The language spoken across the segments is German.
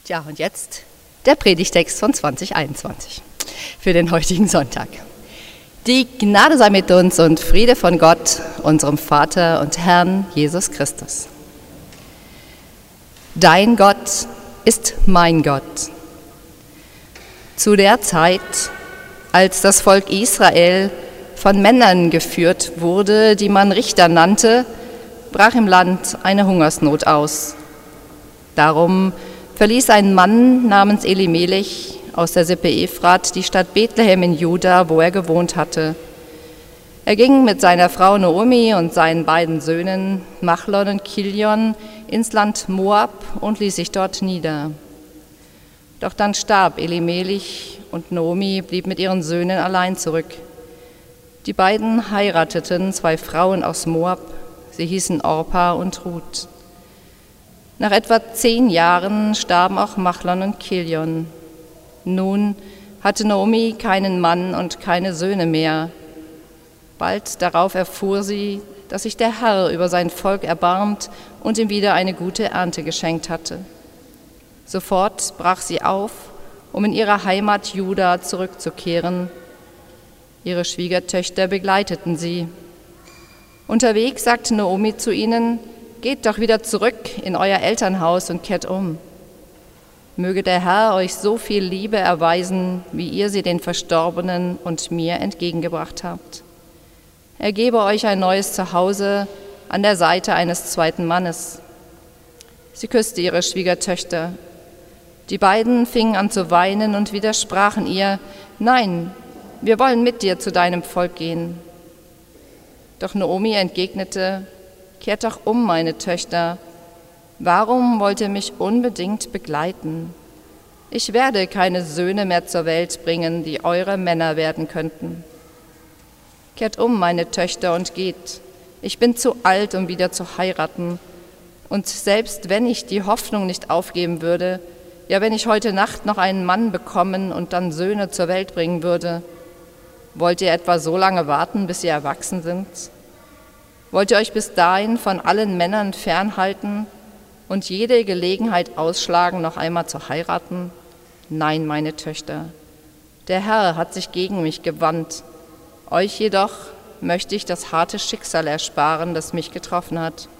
Ja, und jetzt der Predigtext von 2021 für den heutigen Sonntag. Die Gnade sei mit uns und Friede von Gott, unserem Vater und Herrn Jesus Christus. Dein Gott ist mein Gott. Zu der Zeit, als das Volk Israel von Männern geführt wurde, die man Richter nannte, brach im Land eine Hungersnot aus. Darum verließ ein Mann namens Elimelech aus der Sippe Ephrat die Stadt Bethlehem in Juda, wo er gewohnt hatte. Er ging mit seiner Frau Naomi und seinen beiden Söhnen Machlon und Kilion ins Land Moab und ließ sich dort nieder. Doch dann starb Elimelech und Naomi blieb mit ihren Söhnen allein zurück. Die beiden heirateten 2 Frauen aus Moab, sie hießen Orpa und Ruth. Nach etwa 10 Jahren starben auch Machlon und Kilion. Nun hatte Naomi keinen Mann und keine Söhne mehr. Bald darauf erfuhr sie, dass sich der Herr über sein Volk erbarmt und ihm wieder eine gute Ernte geschenkt hatte. Sofort brach sie auf, um in ihre Heimat Juda zurückzukehren. Ihre Schwiegertöchter begleiteten sie. Unterwegs sagte Naomi zu ihnen: Geht doch wieder zurück in euer Elternhaus und kehrt um. Möge der Herr euch so viel Liebe erweisen, wie ihr sie den Verstorbenen und mir entgegengebracht habt. Er gebe euch ein neues Zuhause an der Seite eines zweiten Mannes. Sie küsste ihre Schwiegertöchter. Die beiden fingen an zu weinen und widersprachen ihr: Nein, wir wollen mit dir zu deinem Volk gehen. Doch Naomi entgegnete: Kehrt doch um, meine Töchter. Warum wollt ihr mich unbedingt begleiten? Ich werde keine Söhne mehr zur Welt bringen, die eure Männer werden könnten. Kehrt um, meine Töchter, und geht. Ich bin zu alt, um wieder zu heiraten. Und selbst wenn ich die Hoffnung nicht aufgeben würde, ja, wenn ich heute Nacht noch einen Mann bekommen und dann Söhne zur Welt bringen würde, wollt ihr etwa so lange warten, bis sie erwachsen sind? Wollt ihr euch bis dahin von allen Männern fernhalten und jede Gelegenheit ausschlagen, noch einmal zu heiraten? Nein, meine Töchter, der Herr hat sich gegen mich gewandt. Euch jedoch möchte ich das harte Schicksal ersparen, das mich getroffen hat.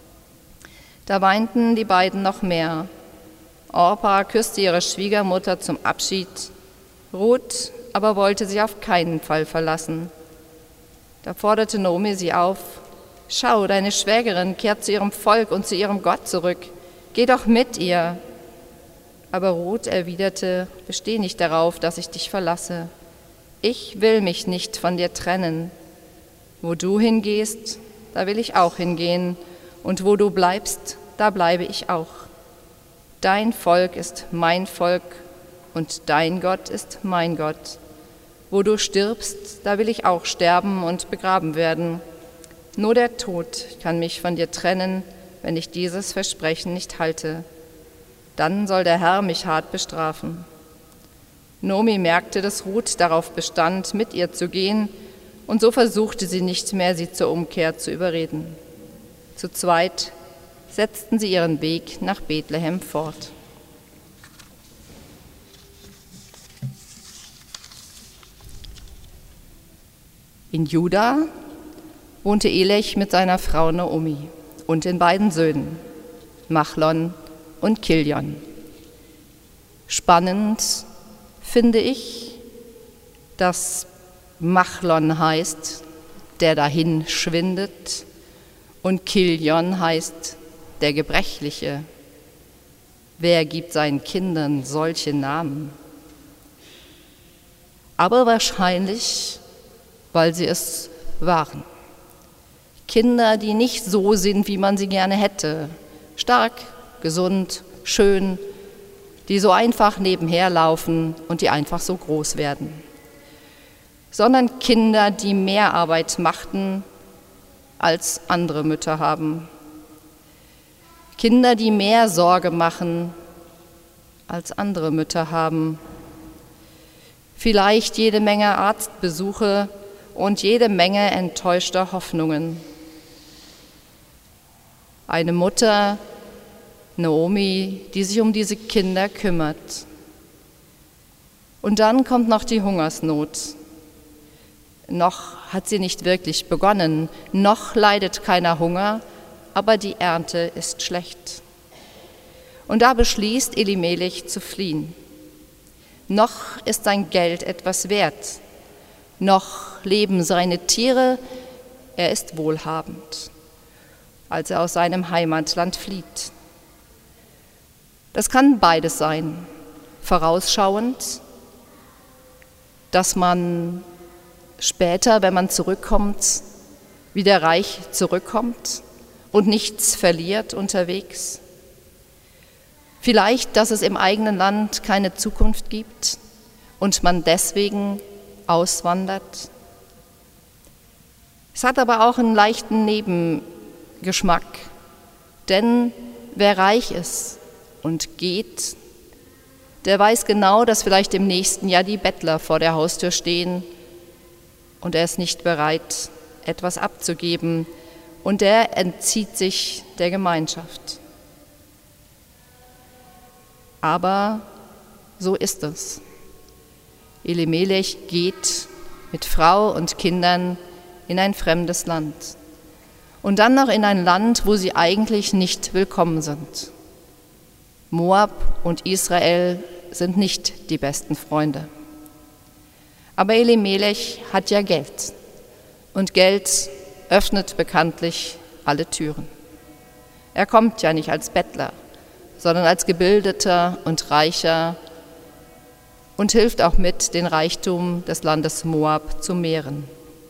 Da weinten die beiden noch mehr. Orpa küsste ihre Schwiegermutter zum Abschied. Ruth aber wollte sie auf keinen Fall verlassen. Da forderte Naomi sie auf: Schau, deine Schwägerin kehrt zu ihrem Volk und zu ihrem Gott zurück. Geh doch mit ihr. Aber Ruth erwiderte: Besteh nicht darauf, dass ich dich verlasse. Ich will mich nicht von dir trennen. Wo du hingehst, da will ich auch hingehen. Und wo du bleibst, da bleibe ich auch. Dein Volk ist mein Volk und dein Gott ist mein Gott. Wo du stirbst, da will ich auch sterben und begraben werden. Nur der Tod kann mich von dir trennen, wenn ich dieses Versprechen nicht halte. Dann soll der Herr mich hart bestrafen. Naomi merkte, dass Ruth darauf bestand, mit ihr zu gehen, und so versuchte sie nicht mehr, sie zur Umkehr zu überreden. Zu zweit setzten sie ihren Weg nach Bethlehem fort. In Juda wohnte Elech mit seiner Frau Naomi und den beiden Söhnen, Machlon und Kilion. Spannend finde ich, dass Machlon heißt, der dahin schwindet, und Kilion heißt, der Gebrechliche. Wer gibt seinen Kindern solche Namen? Aber wahrscheinlich, weil sie es waren. Kinder, die nicht so sind, wie man sie gerne hätte. Stark, gesund, schön, die so einfach nebenher laufen und die einfach so groß werden. Sondern Kinder, die mehr Arbeit machten, als andere Mütter haben. Kinder, die mehr Sorge machen, als andere Mütter haben. Vielleicht jede Menge Arztbesuche und jede Menge enttäuschter Hoffnungen. Eine Mutter, Naomi, die sich um diese Kinder kümmert. Und dann kommt noch die Hungersnot. Noch hat sie nicht wirklich begonnen, noch leidet keiner Hunger, aber die Ernte ist schlecht. Und da beschließt Elimelech zu fliehen. Noch ist sein Geld etwas wert, noch leben seine Tiere, er ist wohlhabend, als er aus seinem Heimatland flieht. Das kann beides sein, vorausschauend, dass man später, wenn man zurückkommt, wieder reich zurückkommt und nichts verliert unterwegs. Vielleicht, dass es im eigenen Land keine Zukunft gibt und man deswegen auswandert. Es hat aber auch einen leichten Nebengeschmack, denn wer reich ist und geht, der weiß genau, dass vielleicht im nächsten Jahr die Bettler vor der Haustür stehen und er ist nicht bereit, etwas abzugeben und er entzieht sich der Gemeinschaft. Aber so ist es. Elimelech geht mit Frau und Kindern in ein fremdes Land und dann noch in ein Land, wo sie eigentlich nicht willkommen sind. Moab und Israel sind nicht die besten Freunde. Aber Elimelech hat ja Geld und Geld öffnet bekanntlich alle Türen. Er kommt ja nicht als Bettler, sondern als Gebildeter und Reicher und hilft auch mit, den Reichtum des Landes Moab zu mehren.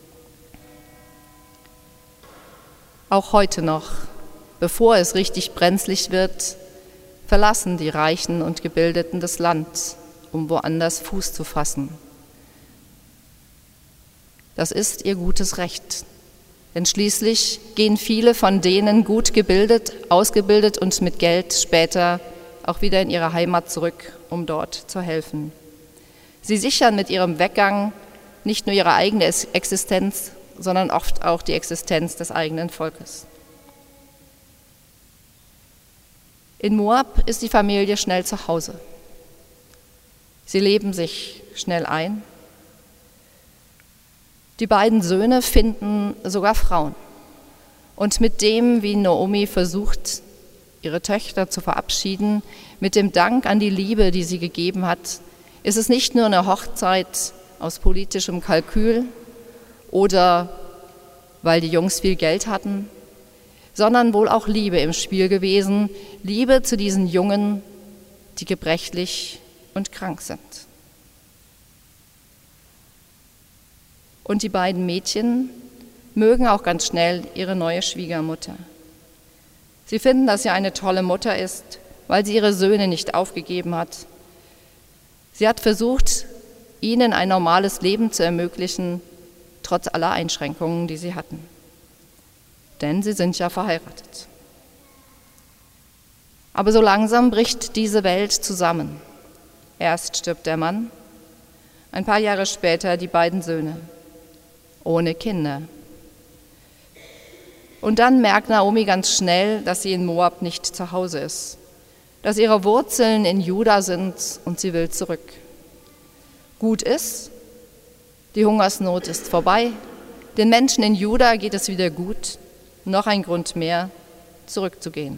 Auch heute noch, bevor es richtig brenzlig wird, verlassen die Reichen und Gebildeten das Land, um woanders Fuß zu fassen. Das ist ihr gutes Recht, denn schließlich gehen viele von denen gut gebildet, ausgebildet und mit Geld später auch wieder in ihre Heimat zurück, um dort zu helfen. Sie sichern mit ihrem Weggang nicht nur ihre eigene Existenz, sondern oft auch die Existenz des eigenen Volkes. In Moab ist die Familie schnell zu Hause. Sie leben sich schnell ein. Die beiden Söhne finden sogar Frauen. Und mit dem, wie Naomi versucht, ihre Töchter zu verabschieden, mit dem Dank an die Liebe, die sie gegeben hat, ist es nicht nur eine Hochzeit aus politischem Kalkül oder weil die Jungs viel Geld hatten, sondern wohl auch Liebe im Spiel gewesen, Liebe zu diesen Jungen, die gebrechlich und krank sind. Und die beiden Mädchen mögen auch ganz schnell ihre neue Schwiegermutter. Sie finden, dass sie eine tolle Mutter ist, weil sie ihre Söhne nicht aufgegeben hat. Sie hat versucht, ihnen ein normales Leben zu ermöglichen, trotz aller Einschränkungen, die sie hatten. Denn sie sind ja verheiratet. Aber so langsam bricht diese Welt zusammen. Erst stirbt der Mann, ein paar Jahre später die beiden Söhne, ohne Kinder. Und dann merkt Naomi ganz schnell, dass sie in Moab nicht zu Hause ist, dass ihre Wurzeln in Juda sind und sie will zurück. Gut ist, die Hungersnot ist vorbei, den Menschen in Juda geht es wieder gut, noch ein Grund mehr, zurückzugehen.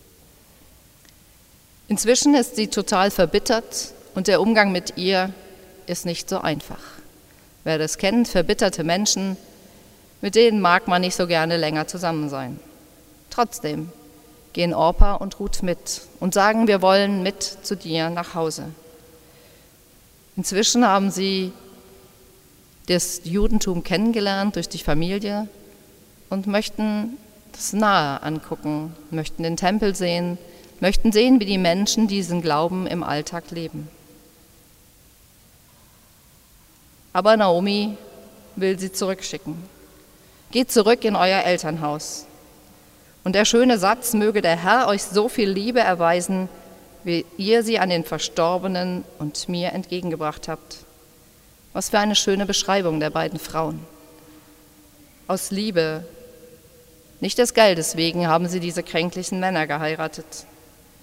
Inzwischen ist sie total verbittert und der Umgang mit ihr ist nicht so einfach. Wer das kennt, verbitterte Menschen, mit denen mag man nicht so gerne länger zusammen sein. Trotzdem gehen Orpa und Ruth mit und sagen, wir wollen mit zu dir nach Hause. Inzwischen haben sie das Judentum kennengelernt durch die Familie und möchten das nahe angucken, möchten den Tempel sehen, möchten sehen, wie die Menschen diesen Glauben im Alltag leben. Aber Naomi will sie zurückschicken. Geht zurück in euer Elternhaus. Und der schöne Satz, möge der Herr euch so viel Liebe erweisen, wie ihr sie an den Verstorbenen und mir entgegengebracht habt. Was für eine schöne Beschreibung der beiden Frauen. Aus Liebe, nicht des Geldes wegen, haben sie diese kränklichen Männer geheiratet.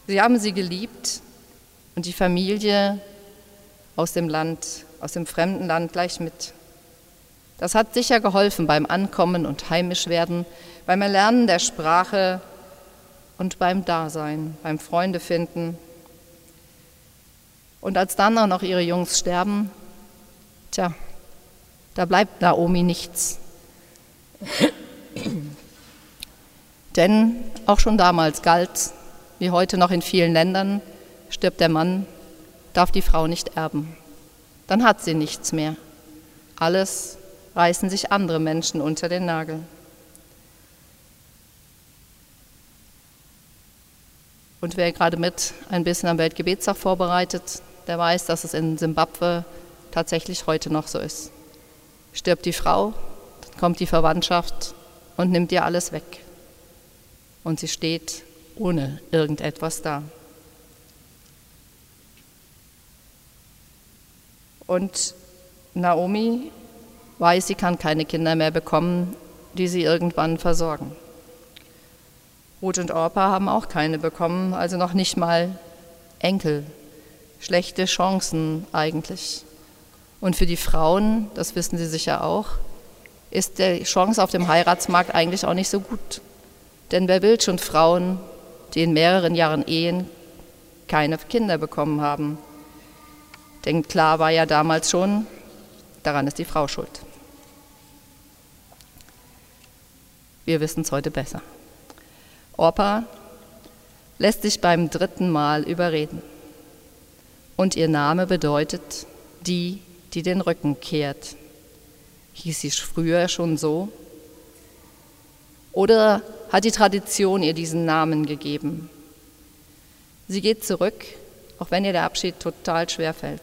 Sie haben sie geliebt und die Familie aus dem fremden Land gleich mit. Das hat sicher geholfen beim Ankommen und Heimischwerden, beim Erlernen der Sprache und beim Dasein, beim Freunde finden. Und als dann auch noch ihre Jungs sterben, da bleibt Naomi nichts. Denn auch schon damals galt, wie heute noch in vielen Ländern, stirbt der Mann, darf die Frau nicht erben. Dann hat sie nichts mehr. Alles reißen sich andere Menschen unter den Nagel. Und wer gerade mit ein bisschen am Weltgebetstag vorbereitet, der weiß, dass es in Simbabwe tatsächlich heute noch so ist. Stirbt die Frau, dann kommt die Verwandtschaft und nimmt ihr alles weg. Und sie steht ohne irgendetwas da. Und Naomi weiß, sie kann keine Kinder mehr bekommen, die sie irgendwann versorgen. Ruth und Orpa haben auch keine bekommen, also noch nicht mal Enkel. Schlechte Chancen eigentlich. Und für die Frauen, das wissen Sie sicher auch, ist die Chance auf dem Heiratsmarkt eigentlich auch nicht so gut. Denn wer will schon Frauen, die in mehreren Jahren Ehen keine Kinder bekommen haben? Denn klar war ja damals schon, daran ist die Frau schuld. Wir wissen es heute besser. Orpa lässt sich beim 3. Mal überreden. Und ihr Name bedeutet die, die den Rücken kehrt. Hieß sie früher schon so? Oder hat die Tradition ihr diesen Namen gegeben? Sie geht zurück, auch wenn ihr der Abschied total schwer fällt.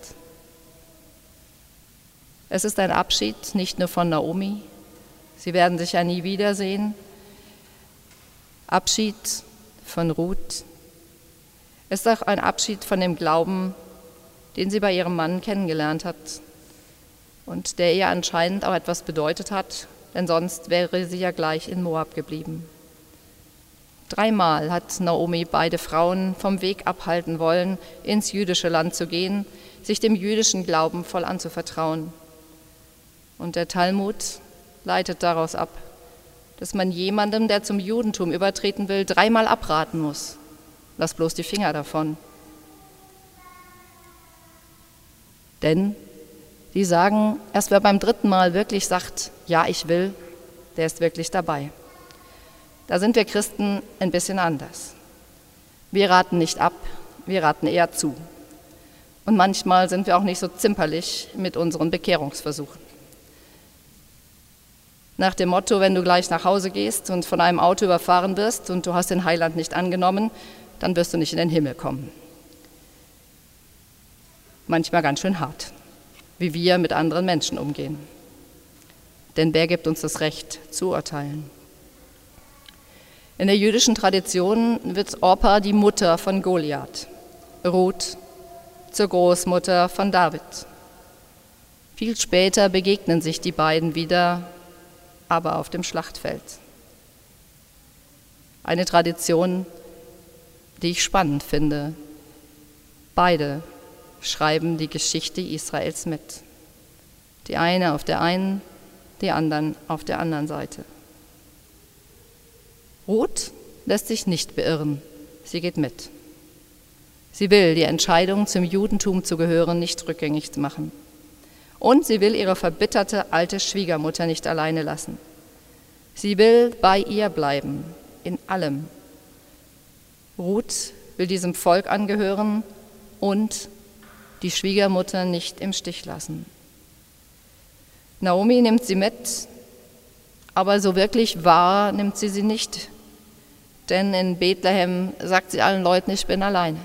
Es ist ein Abschied nicht nur von Naomi, sie werden sich ja nie wiedersehen. Abschied von Ruth. Es ist auch ein Abschied von dem Glauben, den sie bei ihrem Mann kennengelernt hat und der ihr anscheinend auch etwas bedeutet hat, denn sonst wäre sie ja gleich in Moab geblieben. 3 Mal hat Naomi beide Frauen vom Weg abhalten wollen, ins jüdische Land zu gehen, sich dem jüdischen Glauben voll anzuvertrauen. Und der Talmud leitet daraus ab, dass man jemandem, der zum Judentum übertreten will, 3 Mal abraten muss. Lass bloß die Finger davon. Denn die sagen, erst wer beim 3. Mal wirklich sagt, ja, ich will, der ist wirklich dabei. Da sind wir Christen ein bisschen anders. Wir raten nicht ab, wir raten eher zu. Und manchmal sind wir auch nicht so zimperlich mit unseren Bekehrungsversuchen. Nach dem Motto, wenn du gleich nach Hause gehst und von einem Auto überfahren wirst und du hast den Heiland nicht angenommen, dann wirst du nicht in den Himmel kommen. Manchmal ganz schön hart, wie wir mit anderen Menschen umgehen. Denn wer gibt uns das Recht zu urteilen? In der jüdischen Tradition wird Orpa die Mutter von Goliath, Ruth zur Großmutter von David. Viel später begegnen sich die beiden wieder, aber auf dem Schlachtfeld. Eine Tradition, die ich spannend finde. Beide schreiben die Geschichte Israels mit. Die eine auf der einen, die anderen auf der anderen Seite. Ruth lässt sich nicht beirren, sie geht mit. Sie will die Entscheidung, zum Judentum zu gehören, nicht rückgängig machen. Und sie will ihre verbitterte alte Schwiegermutter nicht alleine lassen. Sie will bei ihr bleiben, in allem. Ruth will diesem Volk angehören und die Schwiegermutter nicht im Stich lassen. Naomi nimmt sie mit, aber so wirklich wahr nimmt sie nicht. Denn in Bethlehem sagt sie allen Leuten, ich bin alleine.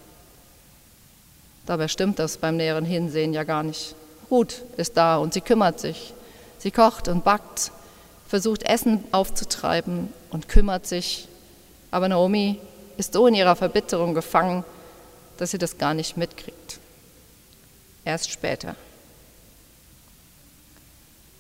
Dabei stimmt das beim näheren Hinsehen ja gar nicht. Ruth ist da und sie kümmert sich. Sie kocht und backt, versucht Essen aufzutreiben und kümmert sich. Aber Naomi ist so in ihrer Verbitterung gefangen, dass sie das gar nicht mitkriegt. Erst später.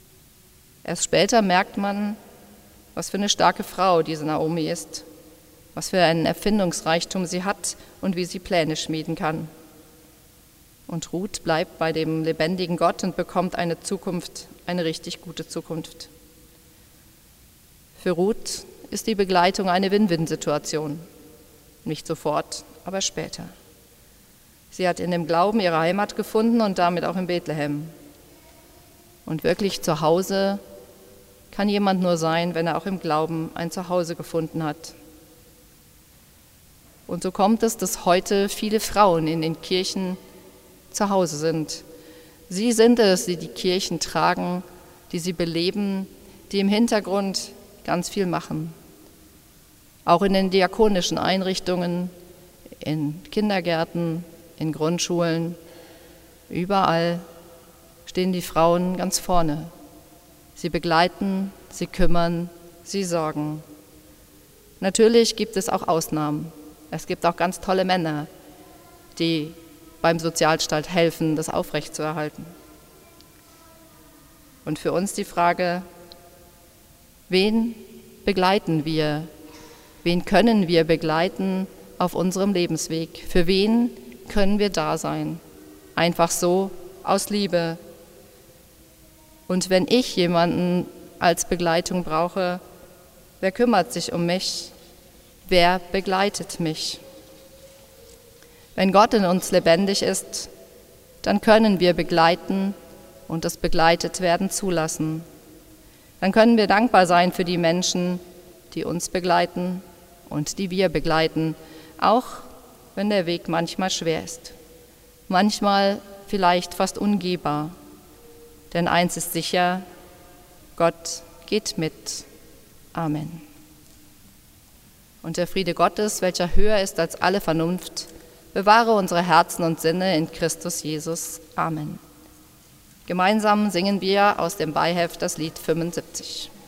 Erst später merkt man, was für eine starke Frau diese Naomi ist. was für einen Erfindungsreichtum sie hat und wie sie Pläne schmieden kann. Und Ruth bleibt bei dem lebendigen Gott und bekommt eine Zukunft, eine richtig gute Zukunft. Für Ruth ist die Begleitung eine Win-Win-Situation. Nicht sofort, aber später. Sie hat in dem Glauben ihre Heimat gefunden und damit auch in Bethlehem. Und wirklich zu Hause kann jemand nur sein, wenn er auch im Glauben ein Zuhause gefunden hat. Und so kommt es, dass heute viele Frauen in den Kirchen zu Hause sind. Sie sind es, die die Kirchen tragen, die sie beleben, die im Hintergrund ganz viel machen. Auch in den diakonischen Einrichtungen, in Kindergärten, in Grundschulen, überall stehen die Frauen ganz vorne. Sie begleiten, sie kümmern, sie sorgen. Natürlich gibt es auch Ausnahmen. Es gibt auch ganz tolle Männer, die beim Sozialstaat helfen, das aufrechtzuerhalten. Und für uns die Frage, wen begleiten wir? Wen können wir begleiten auf unserem Lebensweg? Für wen können wir da sein? Einfach so, aus Liebe. Und wenn ich jemanden als Begleitung brauche, wer kümmert sich um mich? Wer begleitet mich? Wenn Gott in uns lebendig ist, dann können wir begleiten und das begleitet werden zulassen. Dann können wir dankbar sein für die Menschen, die uns begleiten und die wir begleiten, auch wenn der Weg manchmal schwer ist. Manchmal vielleicht fast ungehbar. Denn eins ist sicher, Gott geht mit. Amen. Und der Friede Gottes, welcher höher ist als alle Vernunft, bewahre unsere Herzen und Sinne in Christus Jesus. Amen. Gemeinsam singen wir aus dem Beiheft das Lied 75.